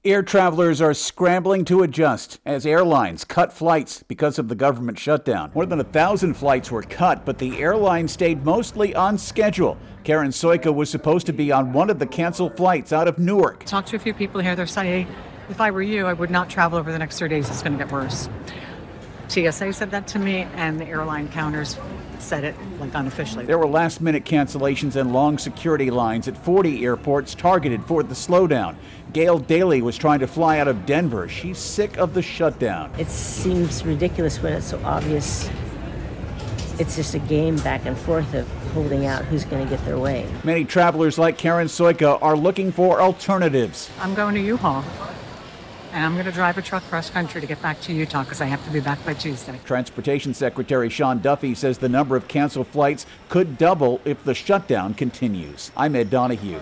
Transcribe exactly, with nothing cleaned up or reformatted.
Air travelers are scrambling to adjust as airlines cut flights because of the government shutdown. More than a thousand flights were cut, but the airline stayed mostly on schedule. Karen Soika was supposed to be on one of the canceled flights out of Newark. Talked to a few people here. They're saying, if I were you, I would not travel over the next three days. It's going to get worse. T S A said that to me, and the airline counters said it, like, unofficially. There were last-minute cancellations and long security lines at forty airports targeted for the slowdown. Gail Daly was trying to fly out of Denver. She's sick of the shutdown. It seems ridiculous when it's so obvious. It's just a game back and forth of holding out who's going to get their way. Many travelers like Karen Soika are looking for alternatives. I'm going to U-Haul, and I'm going to drive a truck cross country to get back to Utah because I have to be back by Tuesday. Transportation Secretary Sean Duffy says the number of canceled flights could double if the shutdown continues. I'm Ed Donahue.